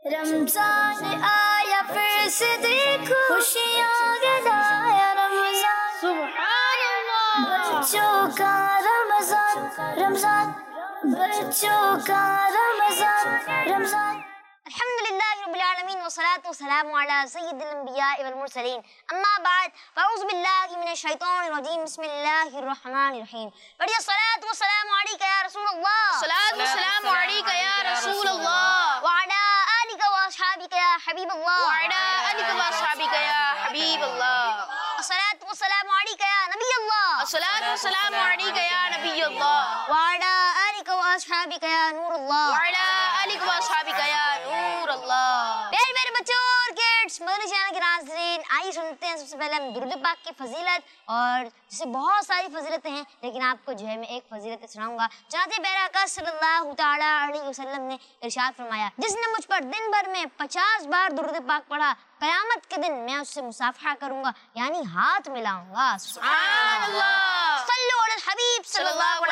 रमजान आया फिर से देखो, खुशियाँ गिनाया रमजान, सुभान अल्लाह। बच्चों का रमजान, रमजान, बच्चों का रमजान, रमजान। अल्हम्दुलिल्लाह रब्बिल आलमीन वस्सलातु वस्सलामु अला सय्यिदिल अंबिया'i वल मुरसलीन, अम्मा बाद, फ़अऊज़ु बिल्लाहि मिनश शैतानिर रजीम, बिस्मिल्लाहिर रहमानिर रहीम। बढ़िया सलातु वस्सलामु अलैका या रसूलल्लाह, सलातु वस्सलामु अलैका या रसूलल्लाह, व अला आलिका व अस्हाबिका या हबीबल्लाह, व अला आलिका व अस्हाबिका या हबीबल्लाह, अस्सलातु वस्सलामु अलैका या नबियल्लाह, अस्सलातु वस्सलामु अलैका या नबियल्लाह, व अला आलिका व अस्हाबिका या नूरल्लाह, व अला आलिका व अस्हाबिका या नूरल्लाह। प्यारे प्यारे बच्चों और किड्स, मदनी चैनल के नाज़रीन, आइए सुनते हैं सबसे पहले हम दुरूद पाक की फजीलत। और जैसे बहुत सारी फजीलतें हैं, लेकिन आपको जो है मैं एक फजीलत सुनाऊंगा। जनाब प्यारे आका सल्लल्लाहु तआला अलैहि वसल्लम ने इरशाद फरमाया, जिसने मुझ पर दिन भर में 50 बार दुरूद पाक पढ़ा, क़यामत के दिन मैं उससे मुसाफहा करूंगा, यानी हाथ मिलाऊंगा। सुभान अल्लाह, सल्लु अलल हबीब सल्लल्लाहु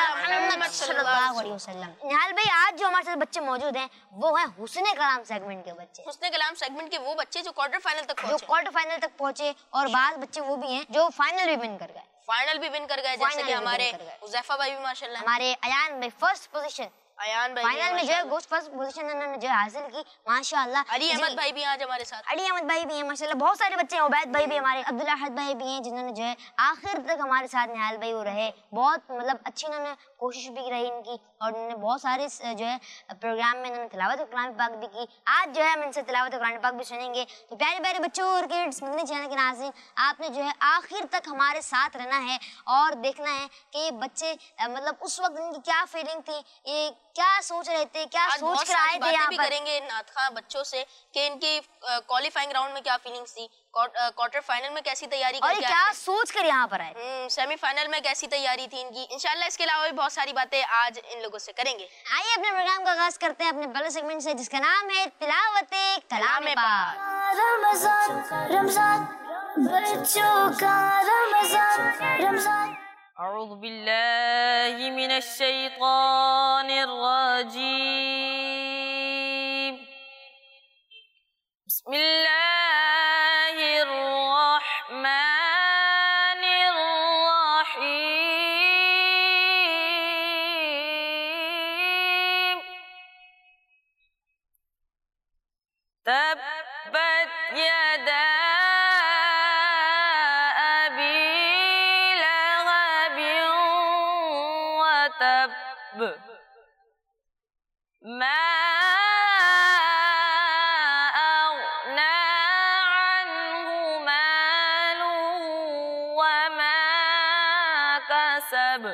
अलैहि वसल्लम। निहाल भाई, आज जो हमारे साथ बच्चे मौजूद हैं वो हैं हुस्ने कलाम सेगमेंट के बच्चे। हुस्ने कलाम सेगमेंट के वो बच्चे जो क्वार्टर फाइनल तक पहुंचे, और बाद बच्चे वो भी हैं जो फाइनल भी विन कर गए, जैसे कि हमारे हुज़ैफा भाई भी माशाल्लाह, हमारे अयान भाई फर्स्ट पोजीशन, फाइनल में जो है फर्स्ट पोजीशन उन्होंने जो हासिल की माशाल्लाह। अली अहमद भाई भी आज हमारे साथ, अली अहमद भाई भी हैं माशाल्लाह। बहुत सारे बच्चे हैं, उबैद भाई भी हमारे, अब्दुल्ला अहद भाई भी हैं, जिन्होंने जो है आखिर तक हमारे साथ निहाल भाई वो रहे। बहुत मतलब अच्छी उन्होंने कोशिश भी रही इनकी, और उन्होंने बहुत सारे जो है प्रोग्राम में उन्होंने तिलावत कुरान पाक भी की। आज जो है हम इनसे तिलावत कुरान पाक भी सुनेंगे। तो प्यारे प्यारे बच्चों और किड्स, मदनी चैनल के नाज़रीन, आपने जो है आखिर तक हमारे साथ रहना है और देखना है कि ये बच्चे मतलब उस वक्त इनकी क्या फीलिंग थी, ये क्या सोच रहे थे, क्या सोच कर आए थे। यहाँ पर करेंगे नातखा बच्चों से कि इनकी क्वालिफाइंग राउंड में क्या फीलिंग्स थी, क्वार्टर फाइनल में कैसी तैयारी और क्या सोच कर यहाँ पर आए, सेमीफाइनल में कैसी तैयारी थी इनकी। इंशाल्लाह इसके अलावा भी बहुत सारी बातें आज इन लोगों से करेंगे। आइए अपने प्रोग्राम का आगाज करते हैं अपने पहले सेगमेंट से, जिसका नाम है तिलावते कलाम पाक। रमजान, रमजान, बच्चों का रमजान, रमजान। अऊज़ु बिल्लाहि मिनश शैतानिर रजीम, बिस्मिल्लाहिर रहमानिर रहीम। तब्बत यदा मा अग़ना अन्हु मालुहु व मा कसब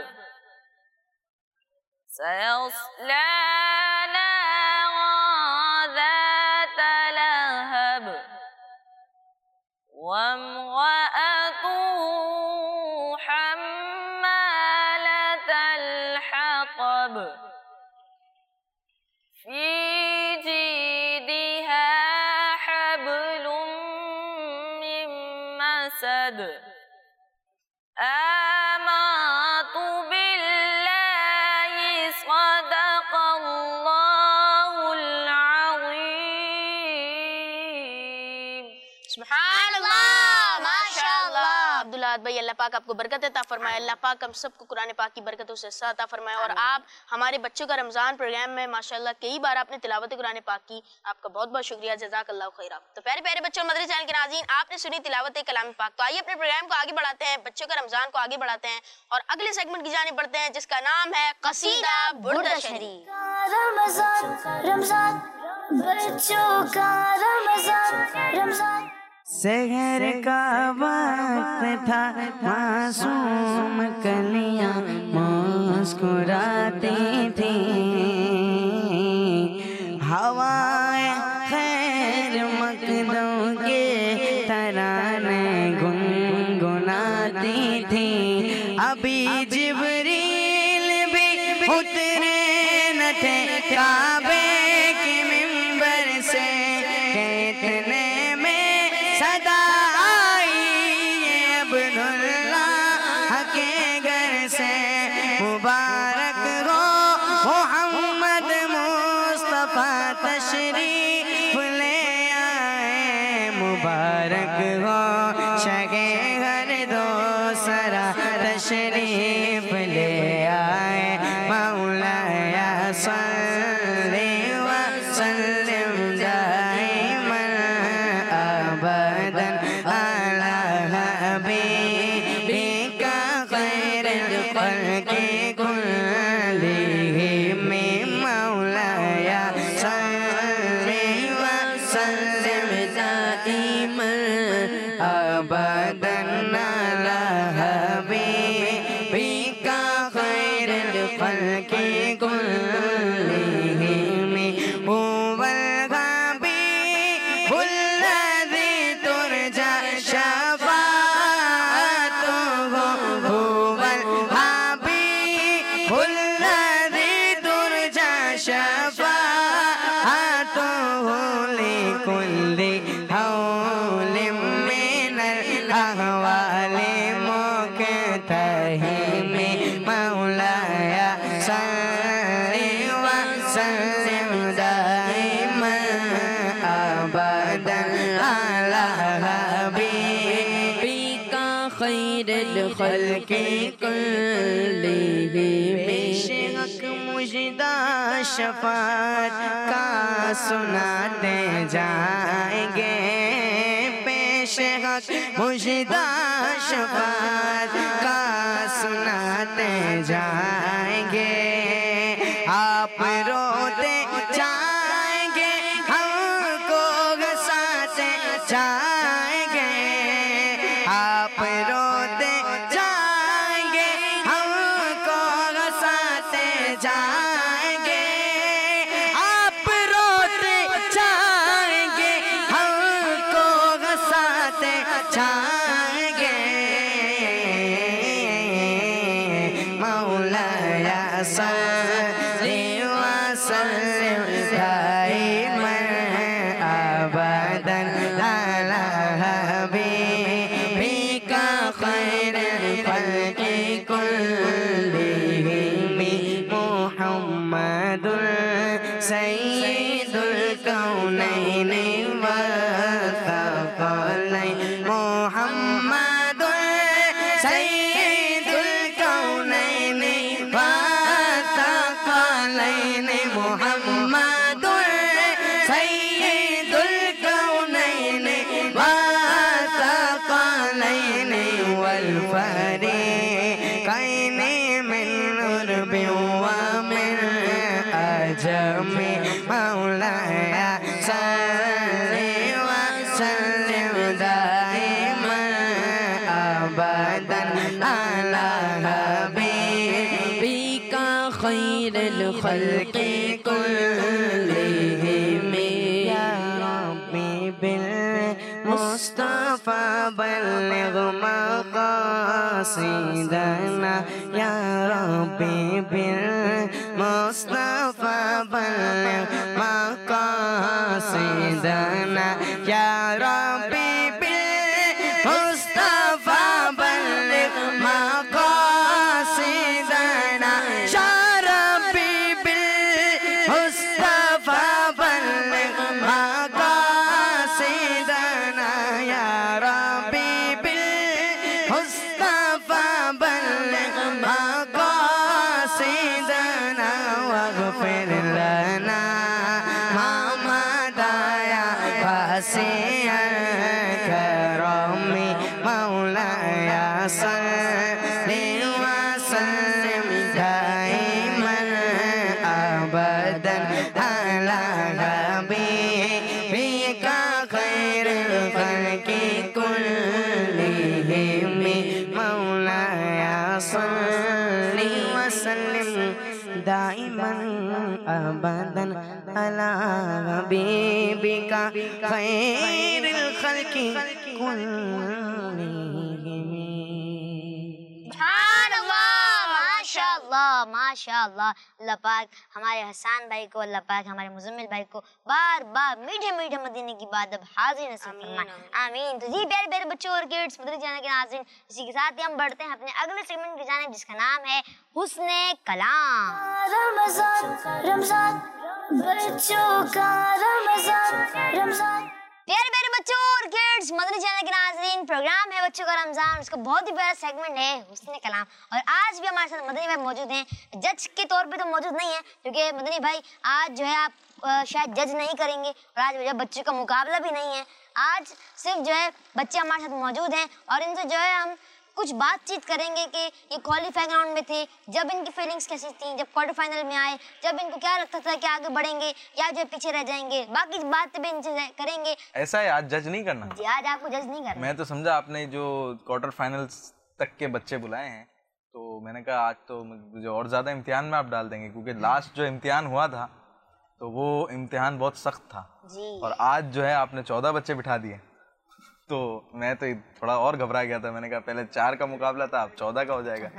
सयस्ला नारन ज़ात लहब व इम्रअतुहु हम्मालतल हतब फी जीदिहा हब्लुम मिन मसद आमनतु बिल्लाहि सदक़ल्लाहुल अज़ीम। सुभानअल्लाह, माशाअल्लाह। अब्दुल्ला भाई, अल्लाह पाक आपको बरकत अता फरमाए, अल्लाह पाक हम सबको कुरान पाक की बरकतों से अता फरमाए। और आप हमारे बच्चों का रमजान प्रोग्राम में माशाअल्लाह कई बार आपने तिलावत कुरान पाक की, आपका बहुत बहुत शुक्रिया, जज़ाकल्लाहु खैरा। तो प्यारे प्यारे बच्चों, मदनी चैनल के नाज़रीन, आपने सुनी तिलावत कलाम पाक। तो आइए अपने प्रोग्राम को आगे बढ़ाते हैं, बच्चों का रमजान को आगे बढ़ाते हैं और अगले सेगमेंट की जानिब बढ़ते हैं, जिसका नाम है कसीदा बुर्द शरीफ। रमजान, रमजान, बच्चों का रमजान, रमजान। सहर का वक्त था, मासूम कलियां मुस्कुराती थी, हवाएं खैर मकदम के तराने गुनगुनाती थी। अभी जिब्रील भी उतरे न थे काबे के मिंबर से, इतने में सदा आई ये अब्दुल्लाह के घर से, मुबारक हो मोहम्मद मुस्तफा तशरीफ हो शगे हर दूसरा तशरीफ ले आए मौलाया सल्ली व सल्लिम दाइमन अबदन अला हबीबिका खैरुल खल्क़ि कुल्लिहिम मौलाया सल्ली व सल्लिम दाइमन अबदन अला हबीबिका खैरुल खल्क़ि कुल्लिहिम हुवल हबीबुल लज़ी तुरजा शफ़ाअतुहु हुवल हबीबुल लज़ी तुरजा शफ़ाअतुहु लिकुल्लि हौलिम मिनल अहवालि मुक़तहिम मौलाया सल्ली व सल्लिम दाइमन अबदन अला हबीबिका खैरुल खल्क़ि कुल्लिहिम बेशक मुजदा शफ़ाअत का सुनाते जाएंगे बेशक मुजदा शफ़ाअत का सुनाते जाएंगे आप रोते जाएंगे हमको हंसाते जाएंगे आप रोते जाएंगे हमको हंसाते जाएंगे आप रोते जाएंगे हमको हंसाते जाएंगे मौलाया सल्ली व सल्लिम दाइमन अबदन अला हबीबिका खैरुल खल्क़ि कुल्लिहिम मुहम्मदुल सय्यिदुल कौनैनि व थक़लैन मुहम्मदुल सय्यिदुल कौनैनि व थक़लैन मुहम्मदुल सय्यिदुल कौनैनि व थक़लैन वल फरीक़ैन मिन उर्बि व मिन अजमी मौलाया सल्ली व सल्लिम दाइमन अबदन अला हबीबिका खैरुल खल्क़ि कुल्लिहिम या रब्बी बिल मुस्तफ़ा बल्लिग़ मक़ासिदना या रब्बी बिल मुस्तफ़ा बल्लिग़ मक़ासिदना या रब्बी बिल मुस्तफ़ा बल्लिग़ मक़ासिदना या रब्बी बिल मुस्तफ़ा बल्लिग़ मक़ासिदना या रब्बी बिल मुस्तफ़ा बल्लिग़ मक़ासिदना वग़फ़िर लना मा मदाया वासिअल करमी मौलाया सल्ली व सल्लिम दाइमन अबदन अला हबीबिका खैरुल खल्क़ि कुल्लिहिम मौलाया सल्ली व सल्लिम दाइमन अबदन अला हबीबिका खैरुल खल्क़ि कुल्लिहिम। माशाअल्लाह माशाअल्लाह। अल्लाह पाक हमारे हसन भाई को, अल्लाह पाक हमारे मुजम्मिल भाई को बार बार मीठे मीठे मदीने की बात अब हाजिर नसीब फरमाए, आमीन। तो जी प्यारे प्यारे बच्चों और किड्स मदरी चैनल के नाज़रीन, इसी के साथ ही हम बढ़ते हैं अपने अगले सेगमेंट की जानिब जिसका नाम है हुस्ने कलाम। रमज़ान रमज़ान बच्चों का रमज़ान रमज़ान। प्यारे प्यारे बच्चों और किड्स इस मदनी चैनल के नाज़रीन, प्रोग्राम है बच्चों का रमजान, उसका बहुत ही प्यारा सेगमेंट है हुस्न कलाम। और आज भी हमारे साथ मदनी भाई मौजूद हैं। जज के तौर पे तो मौजूद नहीं है, क्योंकि मदनी भाई आज जो है आप शायद जज नहीं करेंगे और आज जो बच्चों का मुकाबला भी नहीं है। आज सिर्फ जो है बच्चे हमारे साथ मौजूद हैं और इनसे जो है हम कुछ बातचीत करेंगे कि ये क्वालिफाइंग राउंड में थे, जब इनकी फीलिंग्स कैसी थी, जब क्वार्टर फाइनल में आए, जब इनको क्या लगता था कि आगे बढ़ेंगे या जो पीछे रह जाएंगे, बाकी बातें भी इनसे करेंगे। ऐसा है, आज जज नहीं करना जी, आज आपको जज नहीं करना। मैं तो समझा आपने जो क्वार्टर फाइनल्स तक के बच्चे बुलाए हैं, तो मैंने कहा आज तो मुझे और ज़्यादा इम्तिहान में आप डाल देंगे, क्योंकि लास्ट जो इम्तिहान हुआ था तो वो इम्तिहान बहुत सख्त था जी। और आज जो है आपने 14 बच्चे बिठा दिए, तो मैं तो थोड़ा और घबरा गया था। मैंने कहा पहले 4 का मुकाबला था, अब 14 का हो जाएगा।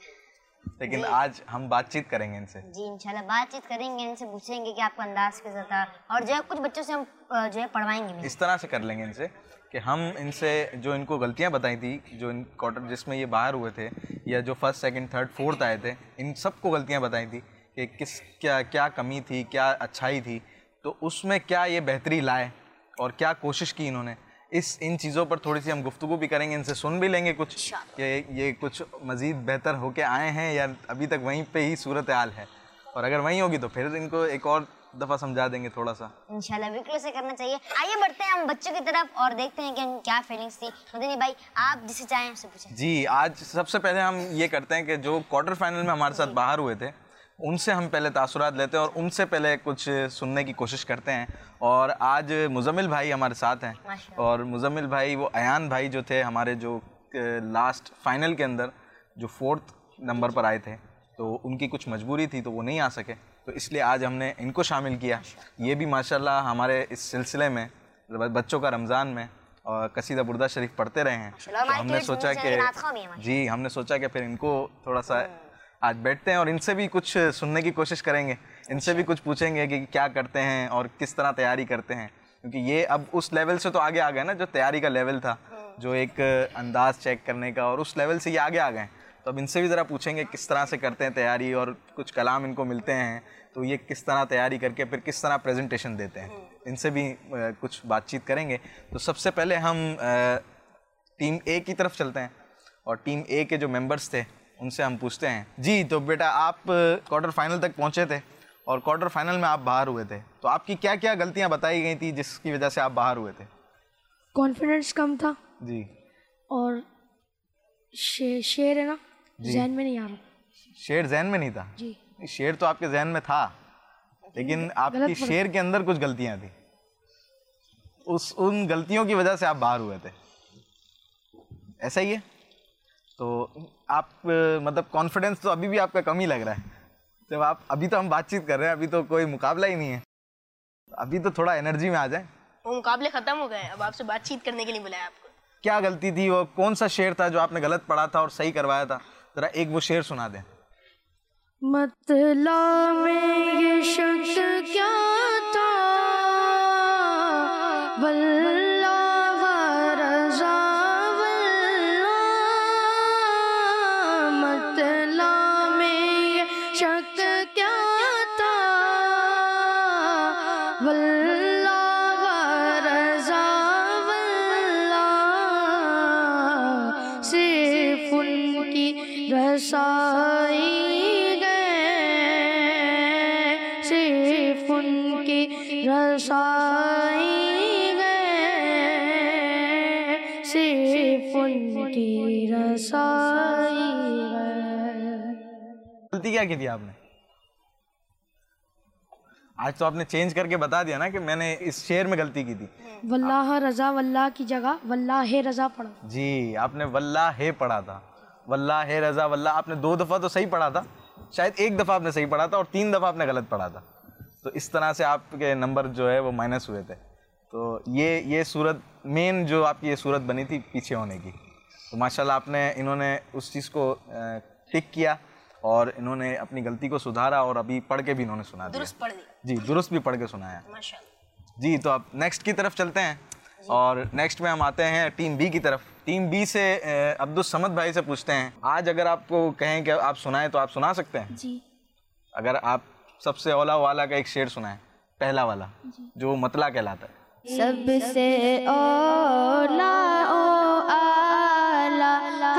लेकिन आज हम बातचीत करेंगे इनसे जी, इंशाल्लाह बातचीत करेंगे, इनसे पूछेंगे कि आपका अंदाज कैसा था और जो है कुछ बच्चों से हम जो है पढ़वाएंगे। इस तरह से कर लेंगे इनसे कि हम इनसे जो इनको गलतियां बताई थी, जो इन क्वार्टर जिसमें ये बाहर हुए थे या जो फर्स्ट सेकंड थर्ड फोर्थ आए थे, इन सबको गलतियां बताई थी कि किस क्या कमी थी, क्या अच्छाई थी, तो उसमें क्या ये बेहतरी लाए और क्या कोशिश की इन्होंने। इन चीज़ों पर थोड़ी सी हम गुफ्तगू भी करेंगे, इनसे सुन भी लेंगे कुछ कि ये कुछ मज़ीद बेहतर होके आए हैं या अभी तक वहीं पे ही सूरत हाल है, और अगर वहीं होगी तो फिर इनको एक और दफ़ा समझा देंगे थोड़ा सा। इंशाल्लाह बिल्कुल ऐसे करना चाहिए। आइए बढ़ते हैं हम बच्चों की तरफ और देखते हैं कि उनकी क्या फीलिंग्स थी। मदनी भाई, आप जिसे चाहें उससे पूछें। जी, आज सबसे पहले हम ये करते हैं कि जो क्वार्टर फाइनल में हमारे साथ बाहर हुए थे उनसे हम पहले तासुरात लेते हैं और उनसे पहले कुछ सुनने की कोशिश करते हैं। और आज मुज़म्मिल भाई हमारे साथ हैं, और मुज़म्मिल भाई वो अयान भाई जो थे हमारे, जो लास्ट फाइनल के अंदर जो 4th नंबर पर आए थे, तो उनकी कुछ मजबूरी थी तो वो नहीं आ सके, तो इसलिए आज हमने इनको शामिल किया। ये भी माशाल्लाह हमारे इस सिलसिले में बच्चों का रमज़ान में और कसीदा बुर्दा शरीफ पढ़ते रहे हैं, तो हमने सोचा कि जी हमने सोचा कि फिर इनको थोड़ा सा आज बैठते हैं और इनसे भी कुछ सुनने की कोशिश करेंगे, इनसे भी कुछ पूछेंगे कि क्या करते हैं और किस तरह तैयारी करते हैं, क्योंकि ये अब उस लेवल से तो आगे आ गए ना, जो तैयारी का लेवल था, जो एक अंदाज़ चेक करने का, और उस लेवल से ये आगे आ गए। तो अब इनसे भी ज़रा पूछेंगे किस तरह से करते हैं तैयारी, और कुछ कलाम इनको मिलते हैं तो ये किस तरह तैयारी करके फिर किस तरह प्रेजेंटेशन देते हैं, इनसे भी कुछ बातचीत करेंगे। तो सबसे पहले हम टीम ए की तरफ चलते हैं और टीम ए के जो मेंबर्स थे उनसे हम पूछते हैं। जी, तो बेटा आप क्वार्टर फाइनल तक पहुंचे थे और क्वार्टर फाइनल में आप बाहर हुए थे, तो आपकी क्या क्या गलतियां बताई गई थी जिसकी वजह से आप बाहर हुए थे? कॉन्फिडेंस कम था जी, और शेर है ना जहन में नहीं आ रहा। शेर जहन में नहीं था जी? शेर तो आपके जहन में था, लेकिन आपकी शेर के अंदर कुछ गलतियां थी, उन गलतियों की वजह से आप बाहर हुए थे, ऐसा ही है? तो आप मतलब कॉन्फिडेंस तो अभी भी आपका कम ही लग रहा है। जब आप अभी तो हम बातचीत कर रहे हैं, अभी तो कोई मुकाबला ही नहीं है, अभी तो थोड़ा एनर्जी में आ जाए। वो मुकाबले खत्म हो गए, अब आपसे बातचीत करने के लिए बुलाया आपको। क्या गलती थी, वो कौन सा शेर था जो आपने गलत पढ़ा था और सही करवाया था? जरा एक वो शेर सुना दें। मतला में ये शख्स क्या था, वल्लाह रज़ा वल्लाह, मतला में ये शख्स क्या था, वल्लाह रज़ा वल्लाह, सिर्फ उनकी रसाई रसाई गए, सिर्फ उनकी रसाई गए। गलती क्या की थी आपने? आज तो आपने चेंज करके बता दिया ना कि मैंने इस शेर में गलती की थी। वल्लाह रज़ा वल्लाह की जगह वल्लाह रज़ा पढ़ा। जी, आपने वल्लाह पढ़ा था, वल्लाह रज़ा वल्लाह आपने 2 दफ़ा तो सही पढ़ा था, शायद 1 दफ़ा आपने सही पढ़ा था और 3 दफ़ा आपने गलत पढ़ा था, तो इस तरह से आपके नंबर जो है वो माइनस हुए थे। तो ये सूरत मेन जो आपकी ये सूरत बनी थी पीछे होने की, तो माशाल्लाह आपने इन्होंने उस चीज़ को टिक किया और इन्होंने अपनी गलती को सुधारा और अभी पढ़ के भी इन्होंने सुना दिया। दुरुस्त पढ़ दिया। जी, दुरुस्त भी पढ़ के सुनाया माशाल्लाह। जी, तो अब नेक्स्ट की तरफ चलते हैं और नेक्स्ट में हम आते हैं टीम बी की तरफ। टीम बी से अब्दुल समद भाई से पूछते हैं, आज अगर आपको कहें कि आप सुनाएं तो आप सुना सकते हैं? जी। अगर आप सबसे औला वाला का एक शेर सुनाएं, पहला वाला जो मतला कहलाता है। सबसे औला ओ आला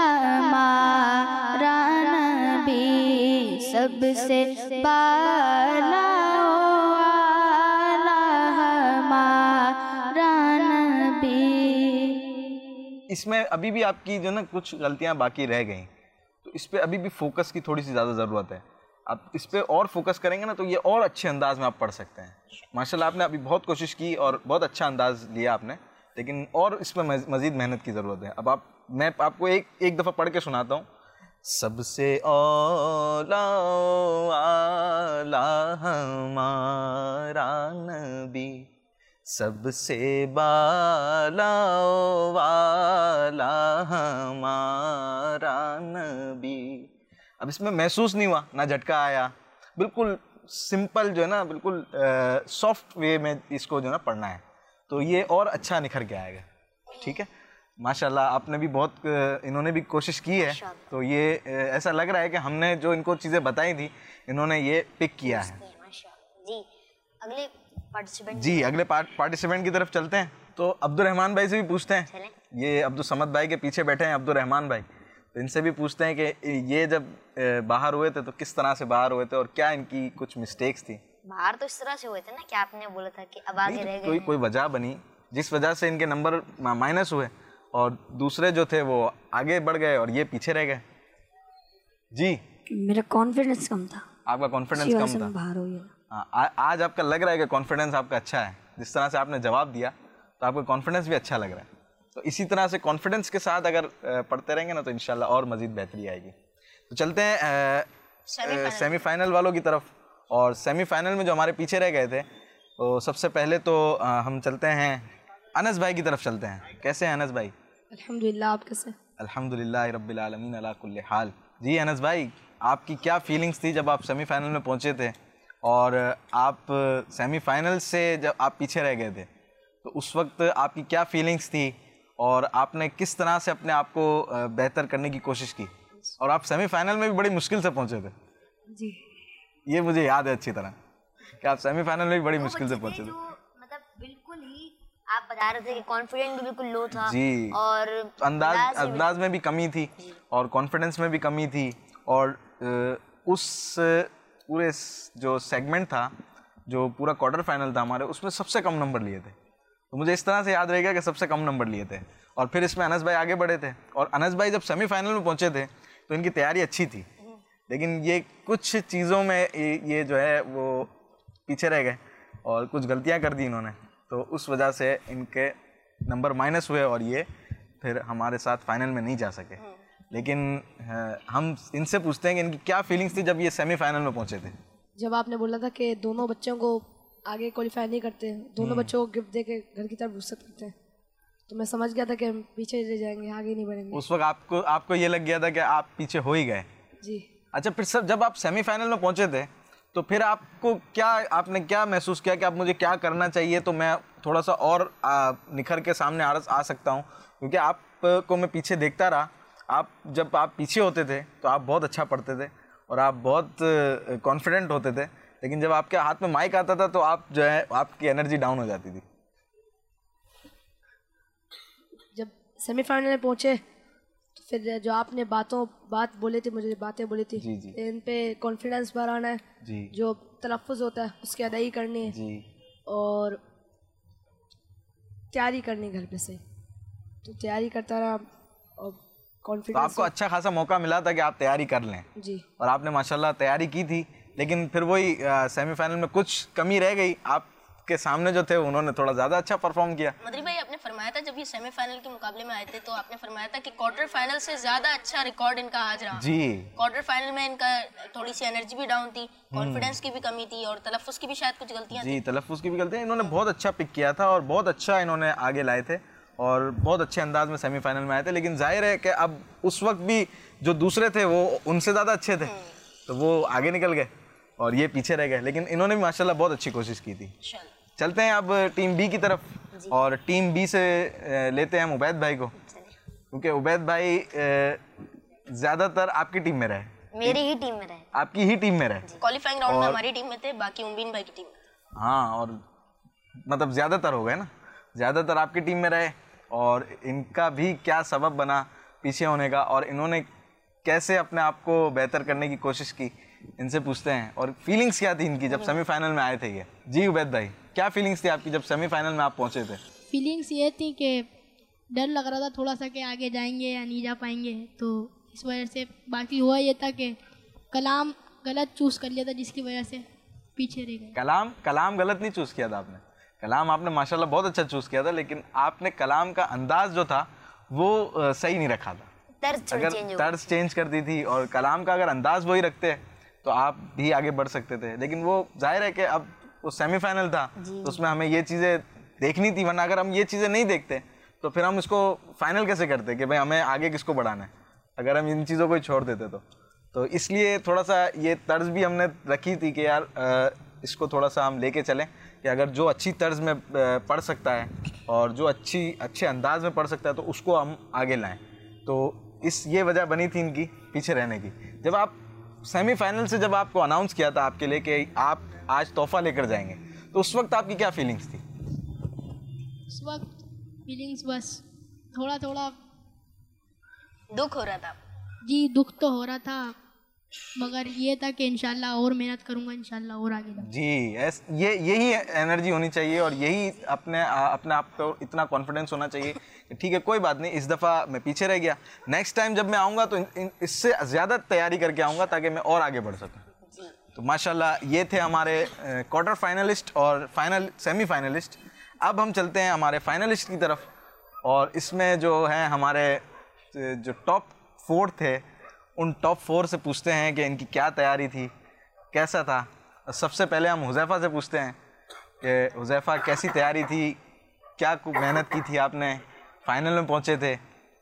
हमारा नबी, सबसे बाला ओ आला हमारा नबी। इसमें अभी भी आपकी जो ना कुछ गलतियां बाकी रह गई, तो इस पे अभी भी फोकस की थोड़ी सी ज़्यादा ज़रूरत है। आप इस पे और फोकस करेंगे ना तो ये और अच्छे अंदाज में आप पढ़ सकते हैं। माशाल्लाह आपने अभी बहुत कोशिश की और बहुत अच्छा अंदाज लिया आपने, लेकिन और इसमें मज़ीद मेहनत की ज़रूरत है। अब मैं आपको एक दफ़ा पढ़ के सुनाता हूँ। सबसे औला आला हमारा नबी, सबसे बाला वाला हमारा नबी। अब इसमें महसूस नहीं हुआ, ना झटका आया, बिल्कुल सिंपल जो है ना, बिल्कुल सॉफ्ट वे में इसको जो है ना पढ़ना है, तो ये और अच्छा निखर के आएगा। ठीक है, माशाल्लाह आपने भी बहुत, इन्होंने भी कोशिश की है, तो ये ऐसा लग रहा है कि हमने जो इनको चीज़ें बताई थी इन्होंने ये पिक किया है। जी अगले पार्टिसिपेंट, जी अगले पार्टिसिपेंट की तरफ चलते हैं। तो अब्दुर्रहमान भाई से भी पूछते हैं। ये अब्दुल समद भाई के पीछे बैठे हैं अब्दुर्रहमान भाई, तो इनसे भी पूछते हैं कि ये जब बाहर हुए थे तो किस तरह से बाहर हुए थे और क्या इनकी कुछ मिस्टेक्स थी। बाहर तो इस तरह से हुए थे ना कि आपने बोला था कि अब आगे रह गए। कोई वजह बनी जिस वजह से इनके नंबर माइनस हुए और दूसरे जो थे वो आगे बढ़ गए और ये पीछे रह गए। जी मेरा कॉन्फिडेंस कम था। आपका कॉन्फिडेंस कम था। बाहर हो गया। आज आपका लग रहा है कि कॉन्फिडेंस आपका अच्छा है, जिस तरह से आपने जवाब दिया तो आपका कॉन्फिडेंस भी अच्छा लग रहा है। तो इसी तरह से कॉन्फिडेंस के साथ अगर पढ़ते रहेंगे ना तो इंशाल्लाह और मज़ीद बेहतरी आएगी। तो चलते हैं सेमीफाइनल वालों की तरफ। और सेमीफाइनल में जो हमारे पीछे रह गए थे, तो सबसे पहले तो हम चलते हैं अनस भाई की तरफ चलते हैं। कैसे हैं अनस भाई? अल्हम्दुलिल्लाह, आप कैसे? अल्हम्दुलिल्लाह रब्बिल आलमीन अला कुल्ली हाल। जी अनस भाई, आपकी क्या फीलिंग्स थी जब आप सेमीफाइनल में पहुंचे थे और आप सेमीफाइनल से जब आप पीछे रह गए थे तो उस वक्त आपकी क्या फीलिंग्स थी और आपने किस तरह से अपने आप को बेहतर करने की कोशिश की? और आप सेमीफाइनल में भी बड़ी मुश्किल से पहुंचे थे। जी ये मुझे याद है अच्छी तरह कि आप सेमीफाइनल में भी बड़ी मुश्किल से पहुंचे थे। मतलब बिल्कुल ही आप बता रहे थे कि कॉन्फिडेंस भी बिल्कुल लो था जी, और अंदाज में भी कमी थी और कॉन्फिडेंस में भी कमी थी और उस पूरे जो सेगमेंट था, जो पूरा क्वार्टर फाइनल था हमारे, उसमें सबसे कम नंबर लिए थे। तो मुझे इस तरह से याद रहेगा कि सबसे कम नंबर लिए थे। और फिर इसमें अनस भाई आगे बढ़े थे और अनस भाई जब सेमीफाइनल में पहुंचे थे तो इनकी तैयारी अच्छी थी, लेकिन ये कुछ चीज़ों में ये जो है वो पीछे रह गए और कुछ गलतियां कर दी इन्होंने, तो उस वजह से इनके नंबर माइनस हुए और ये फिर हमारे साथ फाइनल में नहीं जा सके। लेकिन हम इनसे पूछते हैं कि इनकी क्या फीलिंग्स थी जब ये सेमीफाइनल में पहुंचे थे। जब आपने बोला था कि दोनों बच्चों को आगे क्वालिफाई नहीं करते, दोनों बच्चों को गिफ्ट दे के घर की तरफ रुखसत करते हैं, तो मैं समझ गया था कि हम पीछे रह जाएंगे, आगे नहीं बढ़ेंगे। उस वक्त आपको ये लग गया था कि आप पीछे हो ही गए। जी। अच्छा, फिर सर जब आप सेमीफाइनल में पहुंचे थे तो फिर आपको आपने क्या महसूस किया कि आप मुझे क्या करना चाहिए तो मैं थोड़ा सा और निखर के सामने आ सकता हूँ? क्योंकि आपको मैं पीछे देखता रहा, जब आप पीछे होते थे तो आप बहुत अच्छा पढ़ते थे और आप बहुत कॉन्फिडेंट होते थे, लेकिन जब आपके हाथ में माइक आता था तो आप जो है आपकी एनर्जी डाउन हो जाती थी। जब सेमीफाइनल में पहुंचे तो फिर जो आपने बात बोली थी, मुझे बातें बोली थी, इन पे कॉन्फिडेंस बढ़ाना है जी, जो तलफ़्फ़ुज़ होता है उसकी अदाई करनी है जी, और तैयारी करनी घर पे से, तो तैयारी करता रहा और कॉन्फिडेंस। तो आपको अच्छा खासा मौका मिला था कि आप तैयारी कर लें जी, और आपने माशाल्लाह तैयारी की थी, लेकिन फिर वही सेमीफाइनल में कुछ कमी रह गई। आपके सामने जो थे उन्होंने थोड़ा ज़्यादा अच्छा परफॉर्म किया। मदरी भाई, आपने फरमाया था जब ये सेमीफाइनल के मुकाबले में आए थे तो आपने फरमाया था कि क्वार्टर फाइनल से ज़्यादा अच्छा रिकॉर्ड इनका आज रहा जी। क्वार्टर फाइनल में इनका थोड़ी सी एनर्जी भी डाउन थी, कॉन्फिडेंस की भी कमी थी और तलफ़्फ़ुज़ की भी शायद कुछ गलतियाँ जी, तलफ़्फ़ुज़ की भी गलतियाँ। इन्होंने बहुत अच्छा पिक किया था और बहुत अच्छा इन्होंने आगे लाए थे और बहुत अच्छे अंदाज में सेमीफाइनल में आए थे, लेकिन जाहिर है कि अब उस वक्त भी जो दूसरे थे वो उनसे ज़्यादा अच्छे थे, तो वो आगे निकल गए और ये पीछे रह गए, लेकिन इन्होंने भी माशाल्लाह बहुत अच्छी कोशिश की थी। चलते हैं अब टीम बी की तरफ और टीम बी से लेते हैं उबैद भाई को, क्योंकि उबैद भाई ज़्यादातर आपकी टीम में रहे। मेरी ही टीम में रहे। आपकी ही टीम में रहे। क्वालिफाइंग राउंड में हमारी टीम में थे, बाकी उम्मीन भाई की टीम में। हाँ, और मतलब ज़्यादातर हो गए ना, ज़्यादातर आपकी टीम में रहे और इनका भी क्या सबब बना पीछे होने का और इन्होंने कैसे अपने आप को बेहतर करने की कोशिश की, इनसे पूछते हैं। और फीलिंग्स क्या थी इनकी जब सेमीफाइनल में आए थे ये? जी उबैद भाई, क्या फीलिंग्स थी आपकी जब सेमीफाइनल में आप पहुंचे थे? फीलिंग्स ये थी कि डर लग रहा था थोड़ा सा कि आगे जाएंगे या नहीं जा पाएंगे, तो इस वजह से। बाकी हुआ ये था कि कलाम गलत चूज़ कर लिया था जिसकी वजह से पीछे रह गए। कलाम गलत नहीं चूज़ किया था आपने, कलाम आपने माशाल्लाह बहुत अच्छा चूज़ किया था, लेकिन आपने कलाम का अंदाज जो था वो सही नहीं रखा था। अगर तर्ज चेंज कर दी थी और कलाम का अगर अंदाज वही रखते तो आप भी आगे बढ़ सकते थे, लेकिन वो जाहिर है कि अब वो सेमीफाइनल था तो उसमें हमें ये चीज़ें देखनी थी, वरना अगर हम ये चीज़ें नहीं देखते तो फिर हम इसको फाइनल कैसे करते कि भाई हमें आगे किसको बढ़ाना है, अगर हम इन चीज़ों को ही छोड़ देते तो इसलिए थोड़ा सा ये तर्ज भी हमने रखी थी कि यार इसको थोड़ा सा हम लेके चलें कि अगर जो अच्छी तर्ज में पढ़ सकता है और जो अच्छे अंदाज में पढ़ सकता है तो उसको हम आगे लाएं। तो ये वजह बनी थी इनकी पीछे रहने की। जब आप सेमीफाइनल से जब आपको अनाउंस किया था आपके लिए कि आप आज तोहफा लेकर जाएंगे, तो उस वक्त आपकी क्या फीलिंग्स थी? उस वक्त फीलिंग्स बस थोड़ा दुख हो रहा था। जी दुख तो हो रहा था, मगर ये था कि इंशाल्लाह और मेहनत करूंगा, इंशाल्लाह और आगे जी। यही एनर्जी होनी चाहिए और यही अपने आप को इतना कॉन्फिडेंस होना चाहिए कि ठीक है कोई बात नहीं, इस दफ़ा मैं पीछे रह गया, नेक्स्ट टाइम जब मैं आऊँगा तो इससे ज़्यादा तैयारी करके आऊँगा ताकि मैं और आगे बढ़ सकूँ। तो माशाल्लाह ये थे हमारे क्वार्टर फाइनलिस्ट और सेमीफाइनलिस्ट। अब हम चलते हैं हमारे फाइनलिस्ट की तरफ और इसमें जो है हमारे जो टॉप 4 थे उन टॉप 4 से पूछते हैं कि इनकी क्या तैयारी थी, कैसा था। सबसे पहले हम हुज़ैफ़ा से पूछते हैं कि हुज़ैफ़ा कैसी तैयारी थी, क्या मेहनत की थी आपने, फाइनल में पहुंचे थे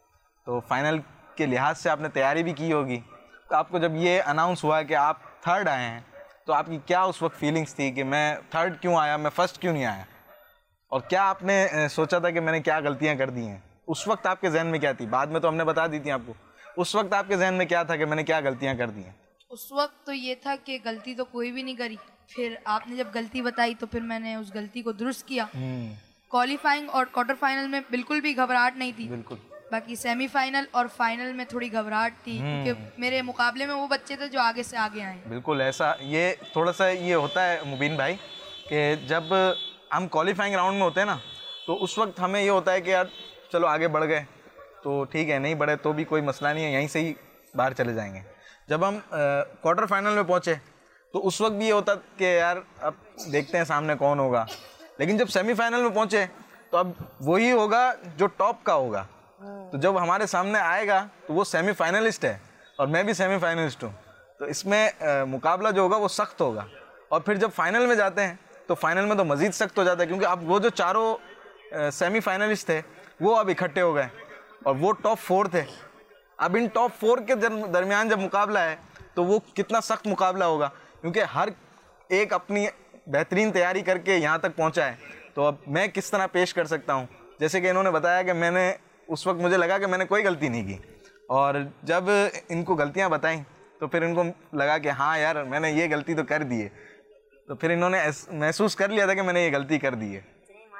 तो फाइनल के लिहाज से आपने तैयारी भी की होगी। तो आपको जब ये अनाउंस हुआ कि आप 3rd आए हैं तो आपकी क्या उस वक्त फीलिंग्स थी कि मैं 3rd क्यों आया, मैं 1st क्यों नहीं आया, और क्या आपने सोचा था कि मैंने क्या गलतियाँ कर दी हैं? उस वक्त आपके जहन में क्या थी? बाद में तो हमने बता दी थी आपको, उस वक्त आपके जहन में क्या था कि मैंने क्या गलतियां कर दी हैं? उस वक्त तो ये था कि गलती तो कोई भी नहीं करी, फिर आपने जब गलती बताई तो फिर मैंने उस गलती को दुरुस्त किया। क्वालिफाइंग और क्वार्टर फाइनल में बिल्कुल भी घबराहट नहीं थी, बिल्कुल। बाकी सेमीफाइनल और फाइनल में थोड़ी घबराहट थी क्योंकि मेरे मुकाबले में वो बच्चे थे जो आगे से आगे आए। बिल्कुल ऐसा, ये थोड़ा सा ये होता है मुबीन भाई कि जब हम क्वालिफाइंग राउंड में होते हैं ना तो उस वक्त हमें ये होता है कि यार चलो आगे बढ़ गए तो ठीक है, नहीं बढ़े तो भी कोई मसला नहीं है, यहीं से ही बाहर चले जाएंगे। जब हम क्वार्टर फाइनल में पहुँचे तो उस वक्त भी ये होता कि यार अब देखते हैं सामने कौन होगा, लेकिन जब सेमीफाइनल में पहुँचे तो अब वही होगा जो टॉप का होगा। तो जब हमारे सामने आएगा तो वो सेमीफाइनलिस्ट है और मैं भी सेमीफाइनलिस्ट हूँ, तो इसमें मुकाबला जो होगा वो सख्त होगा। और फिर जब फाइनल में जाते हैं तो फाइनल में तो मज़ीद सख्त हो जाता है, क्योंकि अब वो जो चारों सेमीफाइनलिस्ट थे वो अब इकट्ठे हो गए और वो टॉप 4 थे। अब इन टॉप 4 के दरमियान जब मुकाबला है तो वो कितना सख्त मुकाबला होगा, क्योंकि हर एक अपनी बेहतरीन तैयारी करके यहाँ तक पहुँचा है। तो अब मैं किस तरह पेश कर सकता हूँ? जैसे कि इन्होंने बताया कि मैंने उस वक्त मुझे लगा कि मैंने कोई गलती नहीं की, और जब इनको गलतियाँ बताई तो फिर इनको लगा कि हाँ यार मैंने ये गलती तो कर दी है, तो फिर इन्होंने महसूस कर लिया था कि मैंने ये गलती कर दी है।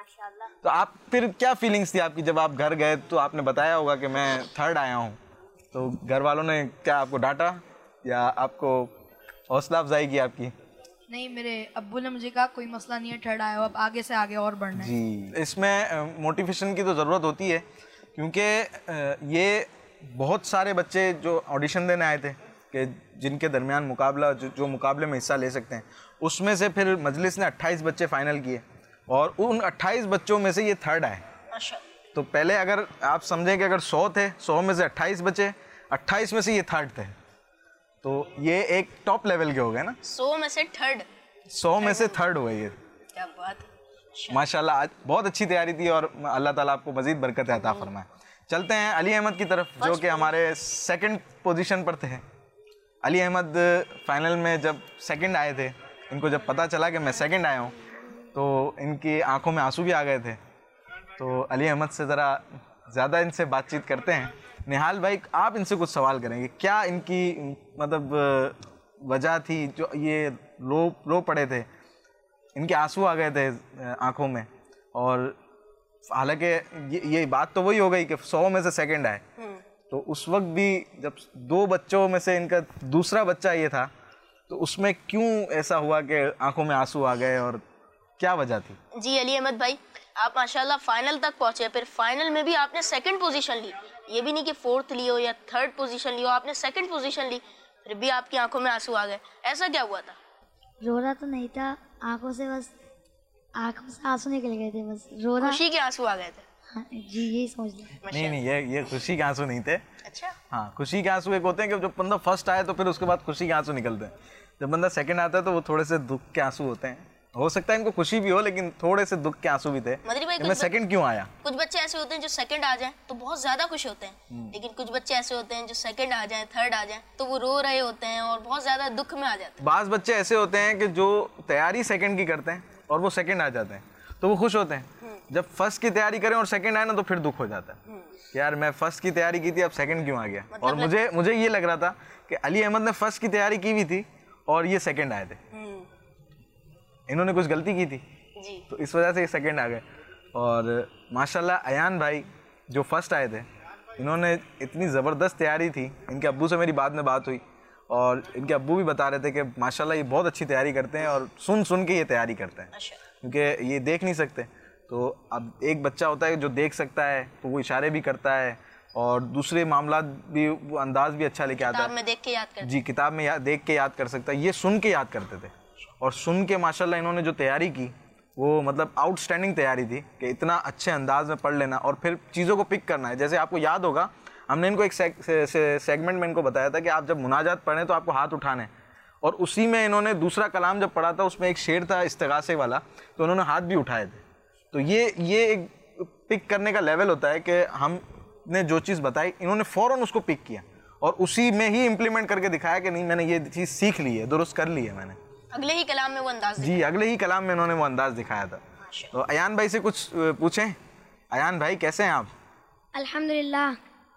तो आप फिर क्या फीलिंग्स थी आपकी जब आप घर गए? तो आपने बताया होगा कि मैं 3rd आया हूँ, तो घर वालों ने क्या आपको डांटा या आपको हौसला अफजाई की आपकी? नहीं, मेरे अब्बू ने मुझे कहा कोई मसला नहीं है, 3rd आया हो, अब आगे से आगे और बढ़ना है। जी, इसमें मोटिवेशन की तो ज़रूरत होती है, क्योंकि ये बहुत सारे बच्चे जो ऑडिशन देने आए थे कि जिनके दरमियान मुकाबला जो मुकाबले में हिस्सा ले सकते हैं, उसमें से फिर मजलिस ने 28 बच्चे फाइनल किए और उन 28 बच्चों में से ये 3rd आए। तो पहले अगर आप समझें कि अगर 100 थे, 100 में से 28 बचे, 28 में से ये 3rd थे, तो ये एक टॉप लेवल के हो गए ना। 100 में से 3rd, 100 में से 3rd हुए ये। क्या बात, माशाल्लाह आज बहुत अच्छी तैयारी थी और अल्लाह ताला आपको मजीद बरकत अता फरमाए। चलते हैं अली अहमद की तरफ, जो कि हमारे 2nd पोजीशन पर थे। अली अहमद फाइनल में जब 2nd आए थे, इनको जब पता चला कि मैं 2nd आया हूँ तो इनकी आंखों में आंसू भी आ गए थे। तो अली अहमद से ज़रा ज़्यादा इनसे बातचीत करते हैं। निहाल भाई, आप इनसे कुछ सवाल करेंगे, क्या इनकी मतलब वजह थी जो ये रो पड़े थे, इनके आंसू आ गए थे आंखों में, और हालांकि ये बात तो वही हो गई कि 100 में से सेकंड आए, तो उस वक्त भी जब 2 बच्चों में से इनका दूसरा बच्चा ये था, तो उसमें क्यों ऐसा हुआ कि आंखों में आंसू आ गए और क्या वजह थी? जी अली अहमद भाई, आप माशाल्लाह फाइनल तक पहुंचे, फिर फाइनल में भी आपने सेकंड पोजीशन ली। ये भी नहीं कि 4th ली हो या 3rd पोजीशन ली हो, आपने सेकंड पोजीशन ली, फिर भी आपकी आंखों में आंसू आ गए। ऐसा क्या हुआ था? रो रहा तो नहीं था, आंखों से आंसू निकल गए थे, बस रो रहा। खुशी के आंसू आ गए थे? हाँ, जी यही समझ लो। नहीं, ये खुशी के आंसू नहीं थे। अच्छा। हाँ, खुशी के आंसू एक होते हैं कि जब बंदा फर्स्ट आए तो फिर उसके बाद खुशी के आंसू निकलते हैं। जब बंदा सेकंड आता है तो वो थोड़े से दुख के आंसू होते हैं। हो सकता है इनको खुशी भी हो, लेकिन थोड़े से दुख के आंसू भी थे। मैं सेकंड क्यों आया? कुछ बच्चे ऐसे होते हैं जो सेकंड आ जाएं तो बहुत ज्यादा खुश होते हैं, लेकिन कुछ बच्चे ऐसे होते हैं जो सेकंड आ जाएं, 3rd आ जाएं तो वो रो रहे होते हैं और बहुत ज्यादा दुख में आ जाते हैं। बाज़ बच्चे ऐसे होते हैं कि जो तैयारी सेकंड की करते हैं और वो सेकंड आ जाते हैं तो वो खुश होते हैं। जब फर्स्ट की तैयारी करें और सेकंड आए ना तो फिर दुख हो जाता है कि यार मैं फर्स्ट की तैयारी की थी, अब सेकंड क्यों आ गया। और मुझे ये लग रहा था कि अली अहमद ने फर्स्ट की तैयारी की भी थी और ये सेकंड आए थे, इन्होंने कुछ गलती की थी जी, तो इस वजह से ये सेकंड आ गए। और माशाल्लाह अयान भाई जो फर्स्ट आए थे, इन्होंने इतनी ज़बरदस्त तैयारी थी। इनके अब्बू से मेरी बाद में बात हुई और इनके अब्बू भी बता रहे थे कि माशाल्लाह ये बहुत अच्छी तैयारी करते हैं और सुन के ये तैयारी करते हैं, क्योंकि ये देख नहीं सकते। तो अब एक बच्चा होता है जो देख सकता है तो वो इशारे भी करता है और दूसरे मामला भी वो अंदाज भी अच्छा लेके आता है। किताब में देख के याद करते। जी, किताब में देख के याद कर सकता है, ये सुन के याद करते थे। और सुन के माशाल्लाह इन्होंने जो तैयारी की वो मतलब आउटस्टैंडिंग तैयारी थी कि इतना अच्छे अंदाज में पढ़ लेना और फिर चीज़ों को पिक करना है। जैसे आपको याद होगा, हमने इनको एक सेगमेंट में इनको बताया था कि आप जब मुनाजात पढ़ें तो आपको हाथ उठाने, और उसी में इन्होंने दूसरा कलाम जब पढ़ा था उसमें एक शेर था इस्तिगासे वाला, तो उन्होंने हाथ भी उठाए थे। तो ये एक पिक करने का लेवल होता है कि हमने जो चीज़ बताई इन्होंने फ़ौरन उसको पिक किया और उसी में ही इम्प्लीमेंट करके दिखाया कि नहीं मैंने ये चीज़ सीख ली है, दुरुस्त कर ली है मैंने। अगले ही कलाम में वो अंदाज जी, अगले ही कलाम में इन्होंने वो अंदाज दिखाया था। तो अयान भाई से कुछ पूछें। अयान भाई कैसे हैं आप? अल्हम्दुलिल्लाह।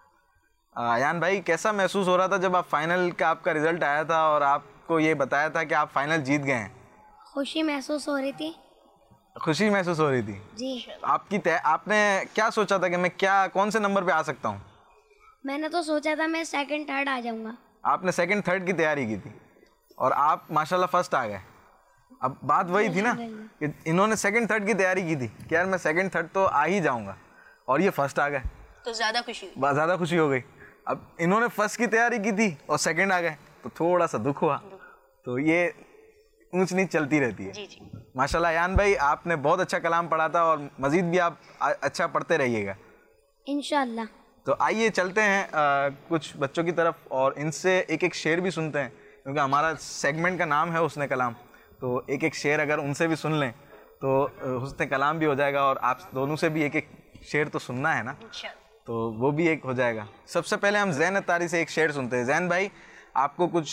अयान भाई कैसा महसूस हो रहा था जब आप फाइनल का आपका रिजल्ट आया था और आपको ये बताया था कि आप फाइनल जीत गए हैं? खुशी महसूस हो रही थी। खुशी महसूस हो रही थी जी। आपने क्या सोचा था कि मैं कौन से नंबर पे आ सकता हूँ? मैंने तो सोचा था मैं 2nd 3rd आ जाऊंगा। आपने 2nd 3rd की तैयारी की थी और आप माशाल्लाह फर्स्ट आ गए। अब बात वही थी ना कि इन्होंने 2nd 3rd की तैयारी की थी कि यार मैं 2nd 3rd तो आ ही जाऊंगा, और ये फर्स्ट आ गए तो ज़्यादा खुशी हो गई। अब इन्होंने फर्स्ट की तैयारी की थी और सेकंड आ गए तो थोड़ा सा दुख हुआ। तो ये ऊंच नीच चलती रहती है। जी जी। माशाल्लाह अयान भाई आपने बहुत अच्छा कलाम पढ़ा था और मज़ीद भी आप अच्छा पढ़ते रहिएगा इंशाअल्लाह। तो आइए चलते हैं कुछ बच्चों की तरफ और इनसे एक एक शेर भी सुनते हैं, क्योंकि हमारा सेगमेंट का नाम है हुस्न कलाम। तो एक एक शेर अगर उनसे भी सुन लें तो हुस्न कलाम भी हो जाएगा और आप दोनों से भी एक एक शेर तो सुनना है ना, तो वो भी एक हो जाएगा। सबसे पहले हम ज़ैन अत्तारी से एक शेर सुनते हैं। ज़ैन भाई आपको कुछ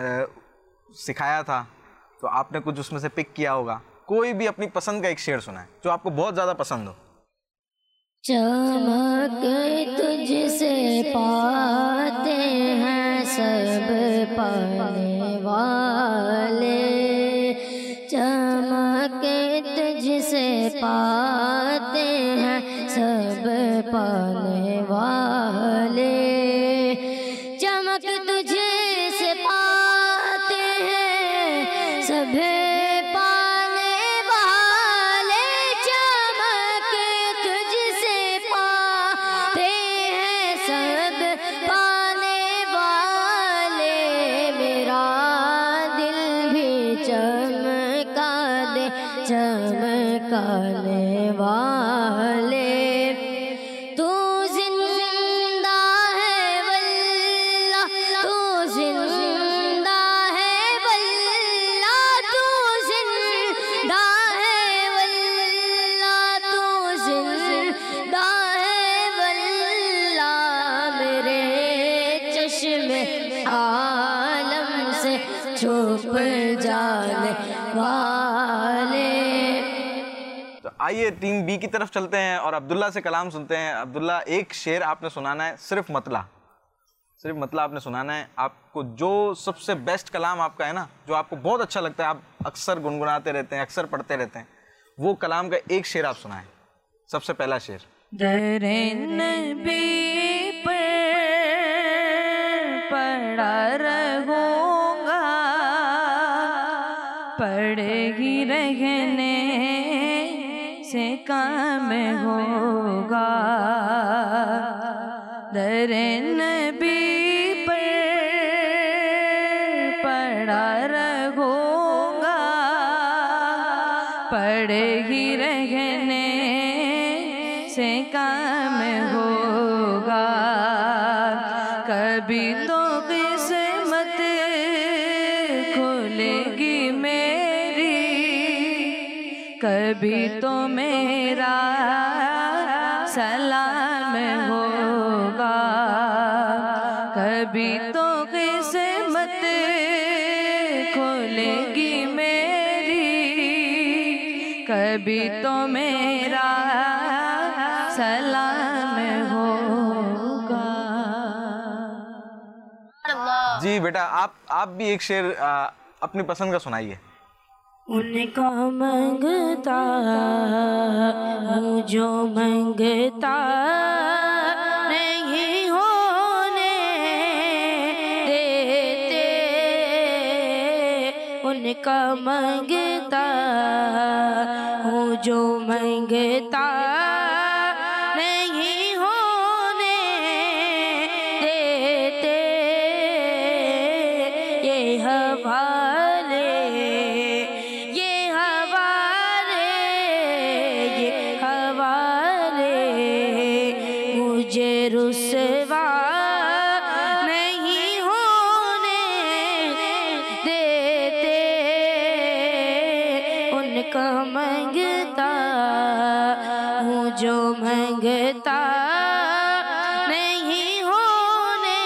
सिखाया था तो आपने कुछ उसमें से पिक किया होगा, कोई भी अपनी पसंद का एक शेर सुनाए जो आपको बहुत ज़्यादा पसंद हो। चमक तुझसे पाते हैं सब पाने वाले, चमक तुझसे पाते हैं सब पाने वाले, चमक तुझसे पाते हैं सब पाने वाले, चमक तुझसे पाते हैं सब पाने वाले, मेरा दिल भी चमका दे चमकाने वाले, तू जिंदा है वल्लाह, तू जिंदा है वल्लाह, तू जिंदा है वल्लाह, तू जिंदा है वल्लाह, मेरे चश्मे आलम से छुप जाने वाले। तो आइए टीम बी की तरफ चलते हैं और अब्दुल्ला से कलाम सुनते हैं। अब्दुल्ला एक शेर आपने सुनाना है, सिर्फ मतला आपने सुनाना है। आपको जो सबसे बेस्ट कलाम आपका है ना, जो आपको बहुत अच्छा लगता है, आप अक्सर गुनगुनाते रहते हैं, अक्सर पढ़ते रहते हैं, वो कलाम का एक शेर आप सुनाएं, सबसे पहला शेर। दरे नबी पर पड़ा रहूंगा, पड़े ही रहने से काम होगा। दरे नबी पर पड़ा रहूंगा, पड़े ही रहने से काम होगा। कभी तो किस्मत खुलेगी मेरी, कभी तो मेरा सलाम होगा। कभी तो किस्मत खुलेगी मेरी, कभी तो मेरा सलाम होगा। जी बेटा, आप भी एक शेर अपनी पसंद का सुनाइए। उनका मंगता हूँ जो मंगता नहीं होने देते, उनका मंगता हूँ जो मंगता नहीं होने देते। ये हवाले मुझे रुसवा नहीं होने देते। उनका मंगता हूँ जो मंगता नहीं होने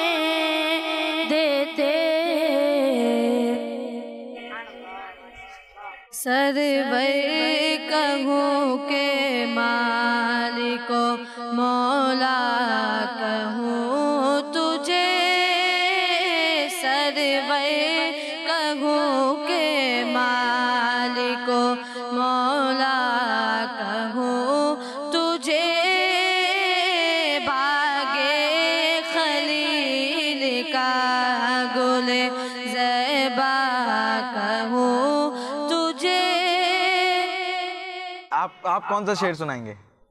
देते। सरवर कहूँ के मालिको मौला कहूँ तुझे, सरवर कहूँ के मालिको मौला कहूँ तुझे। बागे खलील का गुल ज़ैबा कहूँ तुझे। आप कौन सा शेर सुनाएंगे?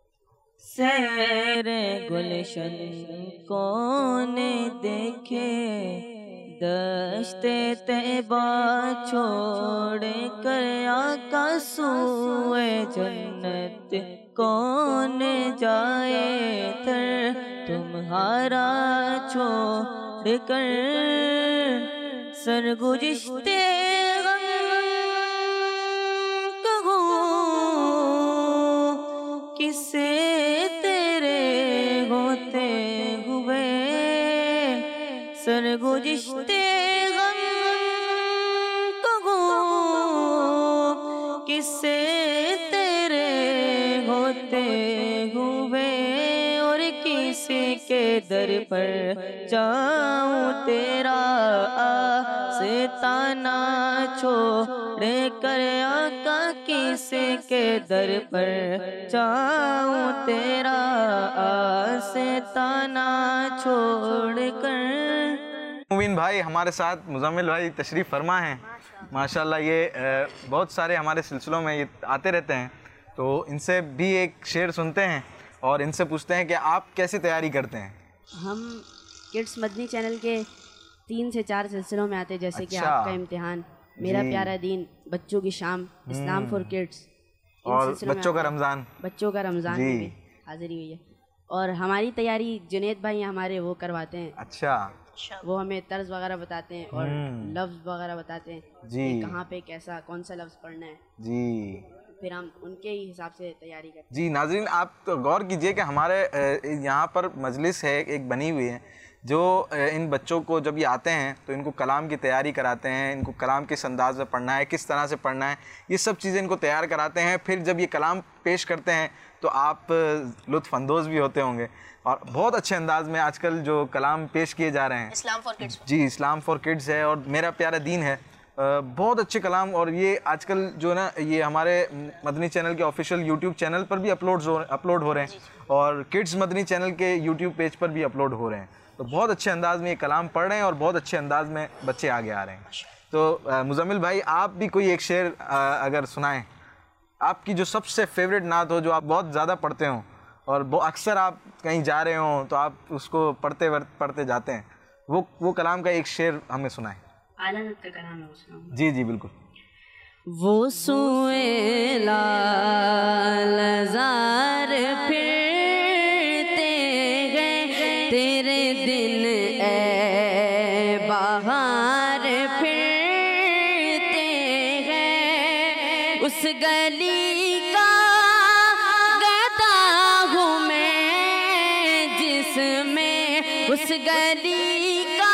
सैर गुलशन कौन देखे, दश्ते तैबा छोड़ कर आका सूए जन्नत कौन जाए तर तुम्हारा छोड़ कर। सरगुज़िश्ते किसे तेरे होते हुए, सरगुज़िश्ते गम कहूँ किसे तेरे होते हुए। और किसी के दर पर जाऊँ तेरा आस्ताना छोड़ कर आका, किसी के दर पर जाऊँ तेरा आस्ताना छोड़ कर। मुबीन भाई हमारे साथ मुजम्मिल भाई तशरीफ़ फरमा हैं माशाल्लाह। ये बहुत सारे हमारे सिलसिलों में ये आते रहते हैं, तो इनसे भी एक शेर सुनते हैं और इनसे पूछते हैं कि आप कैसी तैयारी करते हैं। हम किड्स मदनी चैनल के 3 से 4 सिलसिलों में आते हैं, जैसे कि आपका इम्तिहान, मेरा प्यारा दीन, बच्चों की शाम, इस्लाम फॉर किड्स और बच्चों का रमज़ान में भी हाजिरी हुई है। और हमारी तैयारी जुनैद भाई हमारे वो करवाते हैं। अच्छा, वो हमें तर्ज वगैरह बताते हैं और लफ्ज़ वगैरह बताते हैं जी, कहाँ पे कैसा कौन सा लफ्ज़ पढ़ना है जी, फिर हम उनके ही हिसाब से तैयारी करते हैं जी। नाज़रीन, आप तो गौर कीजिए कि हमारे यहाँ पर मजलिस है एक बनी हुई है जो इन बच्चों को जब ये आते हैं तो इनको कलाम की तैयारी कराते हैं, इनको कलाम किस अंदाज में पढ़ना है, किस तरह से पढ़ना है, ये सब चीज़ें इनको तैयार कराते हैं। फिर जब ये कलाम पेश करते हैं तो आप लुत्फ़ अंदोज़ भी होते होंगे। और बहुत अच्छे अंदाज में आजकल जो कलाम पेश किए जा रहे हैं इस्लाम फॉर किड्स जी, इस्लाम फॉर किड्स है और मेरा प्यारा दीन है, बहुत अच्छे कलाम। और ये आजकल जो है ना, ये हमारे मदनी चैनल के ऑफिशियल यूट्यूब चैनल पर भी अपलोड हो रहे हैं और किड्स मदनी चैनल के यूट्यूब पेज पर भी अपलोड हो रहे हैं। तो बहुत अच्छे अंदाज में ये कलाम पढ़ रहे हैं और बहुत अच्छे अंदाज में बच्चे आगे आ रहे हैं। तो मुजम्मिल भाई, आप भी कोई एक शेर अगर सुनाएं, आपकी जो सबसे फेवरेट नात हो, जो आप बहुत ज़्यादा पढ़ते हो और अक्सर आप कहीं जा रहे हो तो आप उसको पढ़ते जाते हैं, वो कलाम का एक शेर हमें सुनाएं। जी जी बिल्कुल। वो सुए लाज़ार फिरते गए तेरे दिन ए बहार फिरते गए, उस गली का गदा हूँ मैं जिसमें, उस गली का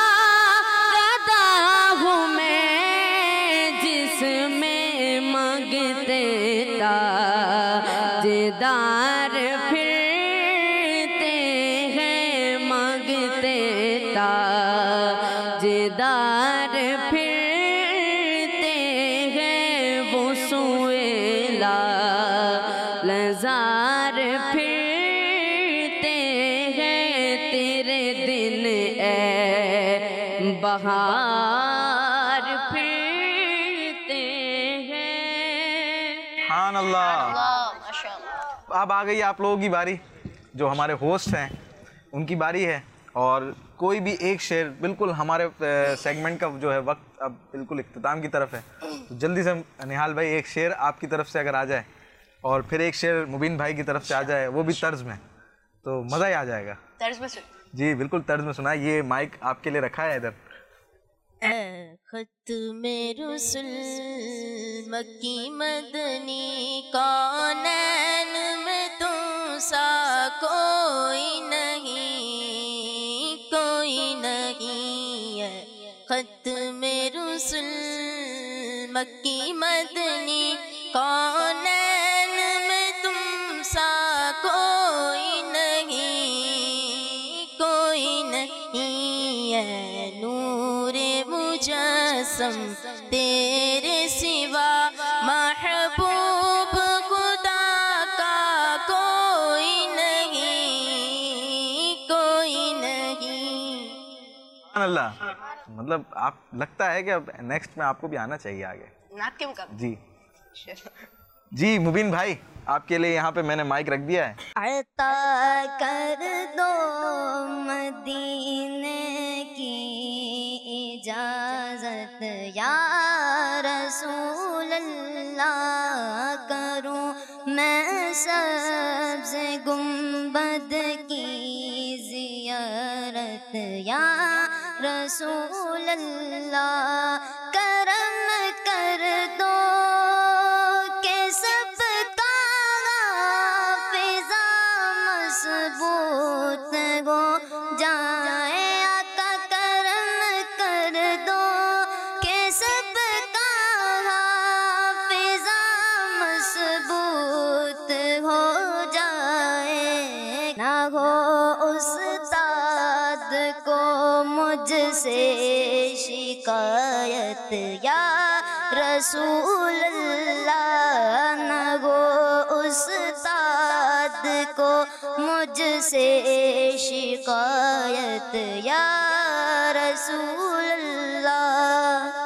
ताजेदार फिरते हैं, मांगते ताजेदार फिरते हैं, वो सुए लाज़ार फिरते हैं तेरे दिन ए बहार फिरते हैं। सुभान अल्लाह। अब आ गई आप लोगों की बारी, जो हमारे होस्ट हैं उनकी बारी है। और कोई भी एक शेर, बिल्कुल हमारे सेगमेंट का जो है वक्त अब बिल्कुल इख्तिताम की तरफ है, तो जल्दी से निहाल भाई एक शेर आपकी तरफ से अगर आ जाए और फिर एक शेर मुबीन भाई की तरफ से आ जाए, वो भी तर्ज में, तो मज़ा ही आ जाएगा। तर्ज में सुन। जी बिल्कुल तर्ज में सुना। ये माइक आपके लिए रखा है इधर। ख़त्म रुसूल मक्की मदनी कौनैन में तुम सा कोई नहीं, कोई नहीं है। ख़त्म रुसूल मक्की मदनी कौनैन में तुम सा कोई नहीं, कोई नहीं है। मुजस्सम तेरे सिवा महबूब खुदा का कोई नहीं, कोई नहीं। अल्लाह, मतलब आप लगता है कि अब नेक्स्ट में आपको भी आना चाहिए आगे नात के मुकाबले। जी जी मुबीन भाई, आपके लिए यहाँ पे मैंने माइक रख दिया है। अता कर दो मदीने की इजाजत या रसूल अल्लाह, करूं मैं सबसे गुंबद की जियारत या रसूल अल्लाह, करम कर दो सबूत हो जाए, आका करम कर दो के सबका हाफिज़ा मज़बूत हो जाए। ना हो उस्ताद को मुझसे शिकायत या रसूल अल्लाह, ना हो उस्ताद को मुझसे शिकायत या रसूल अल्लाह।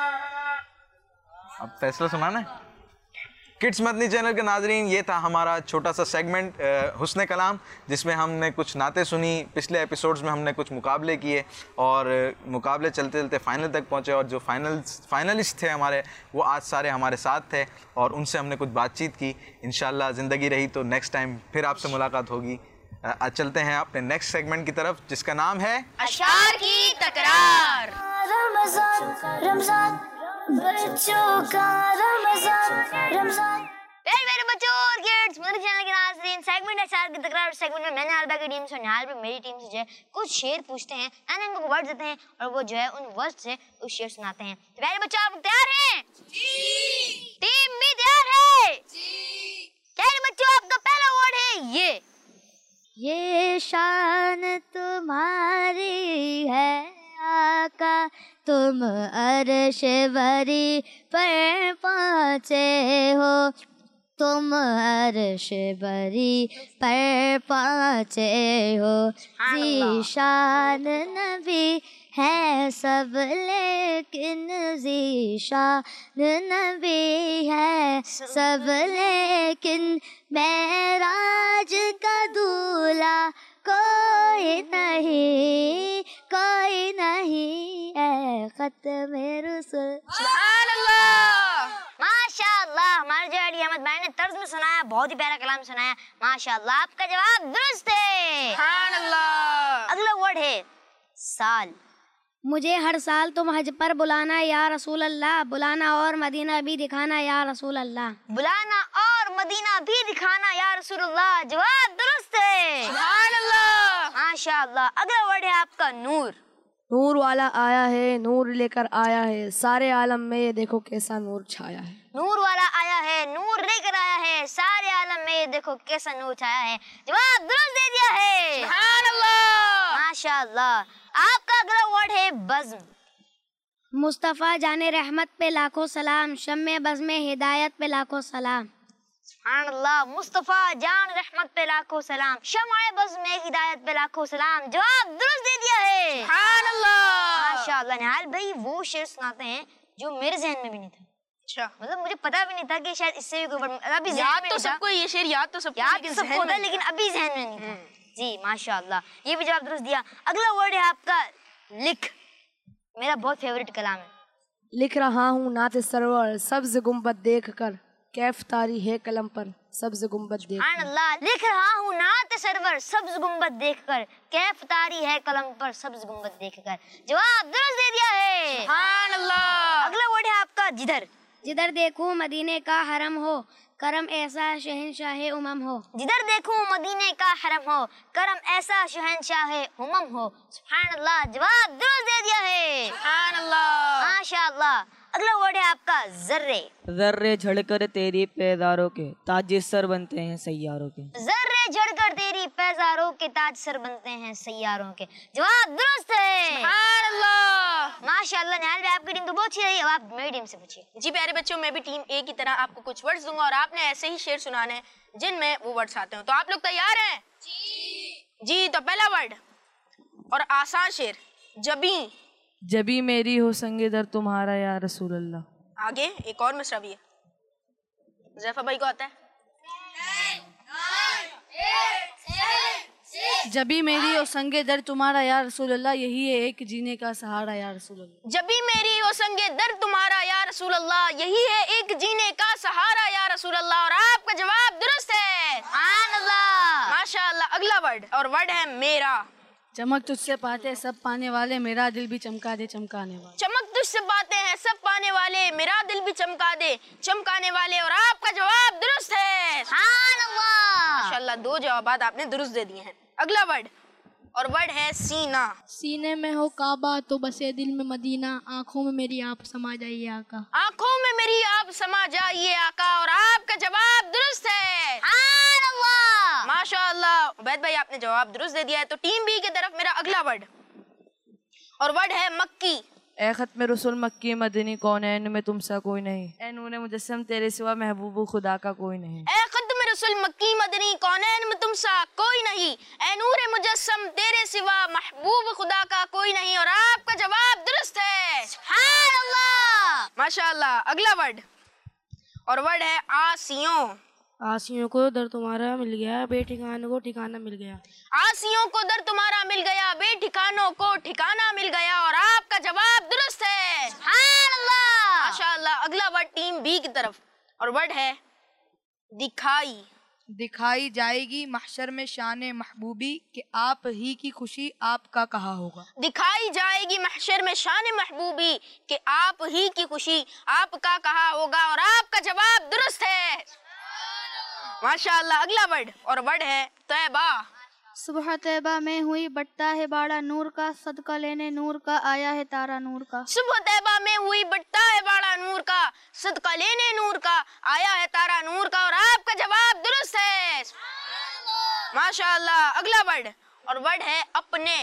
अब फैसला सुनाना है। किड्स मदनी चैनल के नाजरीन, ये था हमारा छोटा सा सेगमेंट हुस्न कलाम, जिसमें हमने कुछ नातें सुनी। पिछले एपिसोड्स में हमने कुछ मुकाबले किए और मुकाबले चलते चलते फ़ाइनल तक पहुँचे और जो फाइनलिस्ट थे हमारे, वो आज सारे हमारे साथ थे और उनसे हमने कुछ बातचीत की। इंशाल्लाह ज़िंदगी रही तो नेक्स्ट टाइम फिर आपसे मुलाकात होगी। आज चलते हैं अपने नेक्स्ट सेगमेंट की तरफ, जिसका नाम है अशार की तकरार। रमज़ान रमज़ान बच्चों का रमज़ान रमज़ान। मेरे बच्चों और किड्स मदनी चैनल के नाज़रीन, सेगमेंट अशार की तकरार सेगमेंट में मैंने अलबा की टीम से, निहाल पे मेरी टीम से जो है कुछ शेर पूछते हैं एंड इनको वर्ड देते हैं और वो जो है उन वर्ड से उस शेर सुनाते हैं। तो मेरे बच्चों आप तैयार हैं? जी। टीम भी तैयार है? जी। मेरे बच्चों आपका पहला वर्ड है ये शान तुम्हारी है आका, तुम अर्श बरी पर पहुँचे हो, तुम अर्श बरी पर पहुँचे हो। ज़ीशान नबी है सब लेकिन ज़ीशान नबी है सब लेकिन मेराज का दूल्हा कोई नहीं, कोई नहीं है ख़त्मे रुसूल। सुभान अल्लाह, माशाअल्लाह। हमारे जो अली अहमद भाई ने तर्ज में सुनाया, बहुत ही प्यारा कलाम सुनाया, माशाअल्लाह। आपका जवाब दुरुस्त है। सुभान अल्लाह। अगला वर्ड है साल। मुझे हर साल तुम हज पर बुलाना या रसूल अल्लाह, बुलाना और मदीना भी दिखाना या रसूल अल्लाह। बुलाना और मदीना भी दिखाना या रसूल अल्लाह। जवाब दुरुस्त है। सुभान अल्लाह, माशाअल्लाह। अगला वर्ड है आपका नूर। नूर वाला आया है, नूर लेकर आया है, सारे आलम में ये देखो कैसा नूर छाया है। नूर वाला आया है, नूर लेकर आया है, सारे आलम में ये देखो कैसा नूर छाया है। जवाब दुरुस्त दे दिया है। सुभान अल्लाह, माशाअल्लाह। आपका अगला वर्ड है बज़्म। मुस्तफ़ा जाने रहमत पे लाखों सलाम, शम्मे बज़्म हिदायत पे लाखों सलाम। सुभान अल्लाह। मुस्तफ़ा जान रहमत पे लाखों सलाम, शम्मे बज़्म हिदायत पे लाखों सलाम। जवाब दुरुस्त दे दिया है। सुभान अल्लाह, माशाअल्लाह। निहाल भाई वो शेर सुनाते हैं जो मेरे ज़हन में भी नहीं था। अच्छा, मतलब मुझे पता भी नहीं था कि शायद इससे भी कोई अभी याद तो सबको, ये शेर याद तो सबको होता है, लेकिन अभी ज़हन में नहीं था। जी माशाअल्लाह, ये भी जवाब दुरुस्त दिया। अगला वर्ड है आपका लिख। मेरा बहुत फेवरेट कलाम है। लिख रहा हूँ नात सरवर सब्ज गुंबद देख कर, कैफ तारी है कलम पर सब्ज गुंबद देख कर। अल्लाह। लिख रहा हूँ नात सरवर सब्ज गुंबद देख कर, कैफ तारी है कलम पर सब्ज गुंबद देख कर। जवाब दुरुस्त दे दिया है। सुभान अल्लाह। अगला वर्ड है आपका जिधर। जिधर देखूं मदीने का हरम हो, करम ऐसा शहंशाह उमम हो। जिधर देखूं मदीने का हरम हो, करम ऐसा शहंशाह उमम हो। सुभान अल्लाह। जवाब दुरुस्त दे दिया है। सुभान अल्लाह, माशाअल्लाह। अगला वर्ड है आपका जर्रे। जर्रे झड़कर तेरी पैदारों के ताज सर बनते हैं सैयारों के। जर्रे झड़कर तेरी पैदारों के ताज सर बनते हैं सैयारों के। जवाब दुरुस्त है। सुभान अल्लाह, माशाअल्लाह। निहाल भाई आपकी टीम तो बहुत अच्छी रही, अब आप मेरी टीम से पूछिए। जी प्यारे बच्चों, मैं भी टीम ए की तरह आपको कुछ वर्ड्स दूंगा और आपने ऐसे ही शेर सुनाने हैं जिनमें वो वर्ड्स आते हैं। तो आप लोग तैयार हैं? जी। तो पहला वर्ड और आसान शेर, जबी। जबी मेरी हो संगे दर तुम्हारा या रसूल अल्लाह। आगे एक और मिसरा भी है, ज़ैफा भाई को आता है। जबी मेरी हो संगे दर तुम्हारा या रसूल अल्लाह, यही है एक जीने का सहारा या रसूल अल्लाह। जबी मेरी हो संगे दर तुम्हारा या रसूल अल्लाह, यही है एक जीने का सहारा या रसूल अल्लाह। और आपका जवाब दुरुस्त है। सुभान अल्लाह, माशाअल्लाह। अगला वर्ड और वर्ड है मेरा। चमक तुझसे पाते सब पाने वाले, मेरा दिल भी चमका दे चमकाने वाले। चमक तुझसे पाते हैं सब पाने वाले, मेरा दिल भी चमका दे चमकाने वाले। और आपका जवाब दुरुस्त है। सुभान अल्लाह, माशाअल्लाह। 2 जवाबात आपने दुरुस्त दे दिए हैं। अगला वर्ड और वर्ड है सीना। सीने में हो काबा तो बसे दिल में मदीना, आँखों में मेरी आप समा जाइए आका। आँखों में मेरी आप समा जाइए आका। और आपका जवाब दुरुस्त है। सुभान अल्लाह, माशाअल्लाह। उबैद भाई आपने जवाब दुरुस्त दे दिया है। तो टीम बी की तरफ मेरा अगला वर्ड और वर्ड है मक्की। ए खत्म रसूल मक्की मदनी कौनैन में तुमसा कोई नहीं, ए नूर मुजस्सम तेरे सिवा महबूब खुदा का कोई नहीं। ए खत्म रसूल मक्की मदनी कौनैन में तुमसा कोई नहीं, ए नूर मुजस्सम तेरे सिवा महबूब खुदा का कोई नहीं। और आपका जवाब दुरुस्त है। सुभान अल्लाह, माशाअल्लाह। अगला वर्ड और वर्ड है आसियों। आसियों को दर तुम्हारा मिल गया, बेठिकानों को ठिकाना मिल गया। आसियों को दर तुम्हारा मिल गया, बेठिकानों को ठिकाना मिल गया। और आपका जवाब दुरुस्त है। सुभान अल्लाह, माशाअल्लाह। अगला वर्ड टीम बी की तरफ और वर्ड है दिखाई। दिखाई जाएगी महशर में शान महबूबी, कि आप ही की खुशी आपका कहा होगा। दिखाई जाएगी महशर में शान महबूबी, कि आप ही की खुशी आपका कहा होगा। और आपका जवाब दुरुस्त है। माशाअल्लाह। अगला वर्ड और वर्ड है तैबा। सुबह तैबा में हुई बटता है बाड़ा नूर का, सदका लेने नूर का आया है तारा नूर का। सुबह तैबा में हुई बटता है बाड़ा नूर का, सदका लेने नूर का आया है तारा नूर का। और आपका जवाब दुरुस्त है। माशाअल्लाह। अगला वर्ड और वर्ड है अपने।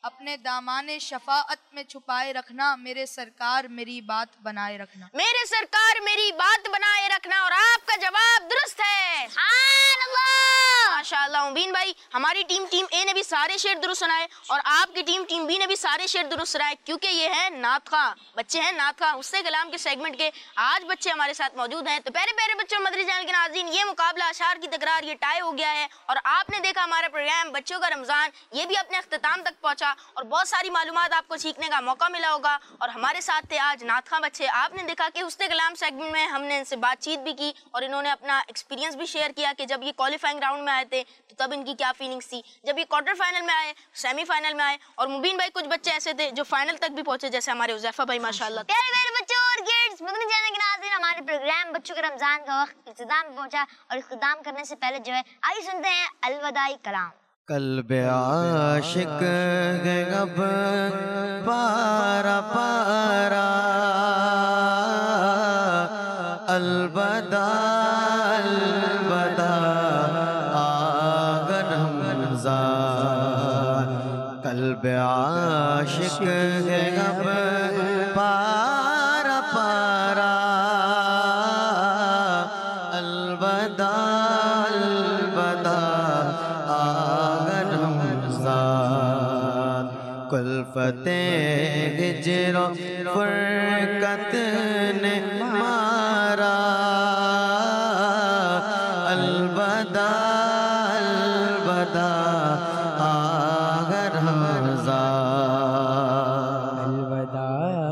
अपने दामाने शफाअत में छुपाए रखना, मेरे सरकार मेरी बात बनाए रखना। मेरे सरकार मेरी बात बनाए रखना। और आपका जवाब दुरुस्त है। माशाअल्लाह। मुबीन भाई, हमारी टीम ए ने भी सारे शेर दुरुस्त सुनाए और आपकी टीम बी ने भी सारे शेर दुरुस्त सुनाए, क्योंकि ये है नात खा, बच्चे हैं नात खा उससे कलाम के सेगमेंट के। आज बच्चे हमारे साथ मौजूद हैं। तो प्यारे प्यारे बच्चों, मदरी चैनल के नाज़रीन, ये मुकाबला अशार की तकरार, ये टाई हो गया है और आपने देखा हमारा प्रोग्राम बच्चों का रमज़ान, ये भी अपने अख्ताम तक पहुंचा और बहुत सारी मालूमात आपको सीखने का मौका मिला होगा। और हमारे साथ थे आज नात खा बच्चे। आपने देखा कि उससे कलाम सेगमेंट में हमने इनसे बातचीत भी की और इन्होंने अपना एक्सपीरियंस भी शेयर किया कि जब ये क्वालिफाइंग राउंड में आए थे तो तब इनकी क्या फीलिंग्स थी, जब ये क्वार्टर फाइनल में आए, सेमीफाइनल में आए। और मुबीन भाई, कुछ बच्चे ऐसे थे जो फाइनल तक भी पहुंचे, जैसे हमारे उज़ैफा भाई माशाल्लाह। प्यारे प्यारे बच्चों और किड्स, मदनी चैनल के नाज़रीन, हमारे प्रोग्राम बच्चों के रमजान का वक्त इख्तिताम में पहुंचा और इख्तिताम करने से पहले जो है आइए सुनते हैं अलविदाई कलाम। कल्ब आशिक गब पारा पारा, अलबदा अलबदा आगन रमज़ान। कल्ब आशिक गब पारा पारा, अलबदा अलबदा आगन रमज़ान। कुल्फ़ते हिज्र फ़ुरक़त ने मारा, अलबदा अलबदा आगन रमज़ान। अलबदा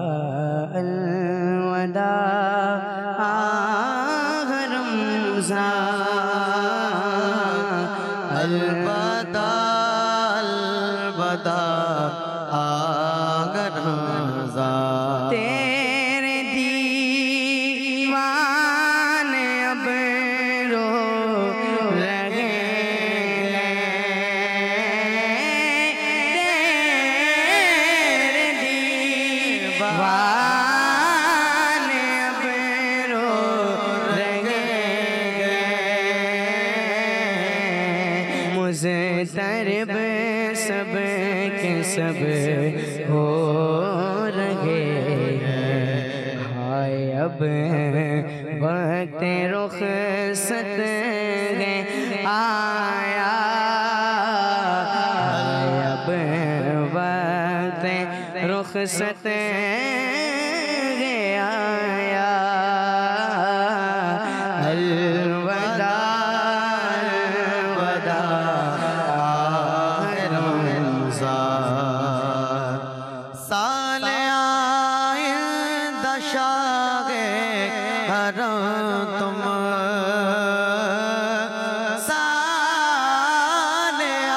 अलबदा आगन रमज़ान। अलबदा अलबदा आगन रमज़ान। तेरे दीवाने अब रो रहे, तेरे दीवाने अब रो रहे, मुझे तरब सब के सब हो रहे हैं। हाय अब वक्त रुख़सत आया, हाय अब वक्त रुख़सत आया। अलविदा अलविदा रमज़ान। साल आइंदा शागे हरम तुम, साल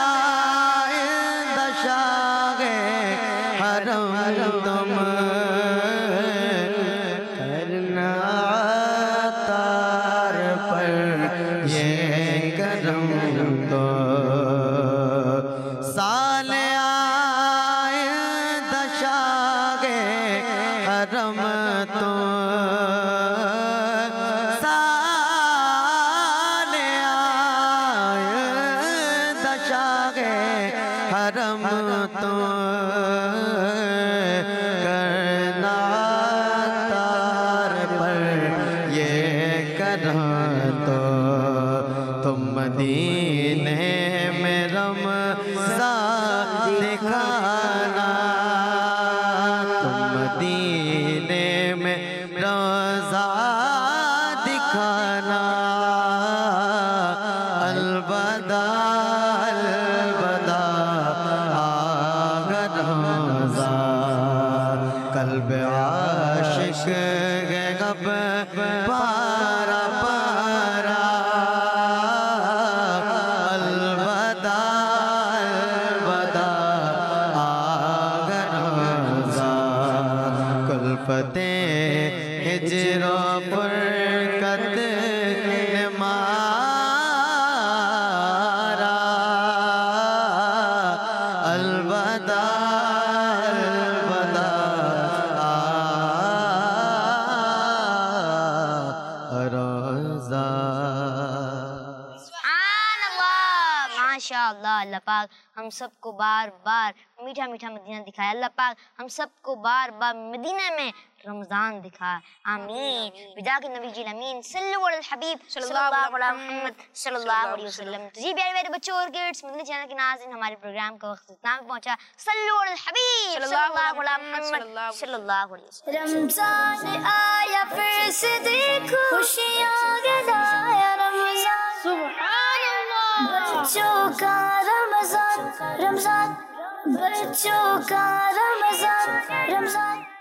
आइंदा शागे हरम तुम, करना तार पर ये करम तो। साल आइंदा शागे हरम तो, साल आइंदा शागे हरम तो, करना तार पर ये करम तो। तुम मदीने में रमज़ान दिखाना, तुम मदीने में रमज़ान दिखाना। अलबदा अलबदा आगन माशाअल्लाह अल्लाह पाक हम सबको बार बार मीठा मीठा मदीना दिखाए। अल्लाह पाक हम सबको बार बार मदीना में रमज़ान दिखाए। आमीन। बिजा के नबी जी अमीन सल्लल्लाहु अलैहि हबीब सल्लल्लाहु अलैहि मुहम्मद सल्लल्लाहु अलैहि वसल्लम। तो जी प्यारे प्यारे बच्चों और किड्स, मदनी चैनल के नाज़रीन, हमारे प्रोग्राम का वक्त इतना में पहुंचा। सल्लल्लाहु अलैहि हबीब सल्लल्लाहु अलैहि मुहम्मद सल्लल्लाहु अलैहि वसल्लम। रमज़ान आया फिर से देखो, खुशियाँ गिराया रमज़ान, सुभान अल्लाह। बच्चों का रमज़ान रमज़ान, बच्चों का रमज़ान रमज़ान।